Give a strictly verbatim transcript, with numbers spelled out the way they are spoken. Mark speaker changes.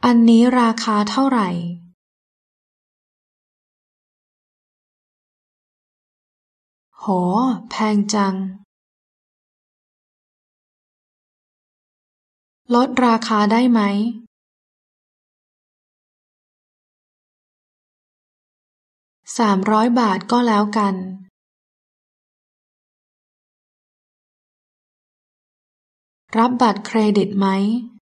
Speaker 1: อันนี้ราคาเท่าไหร่โหแพงจังลดราคาได้ไหมสามร้อยบาทก็แล้วกันรับบัตรเครดิตไหม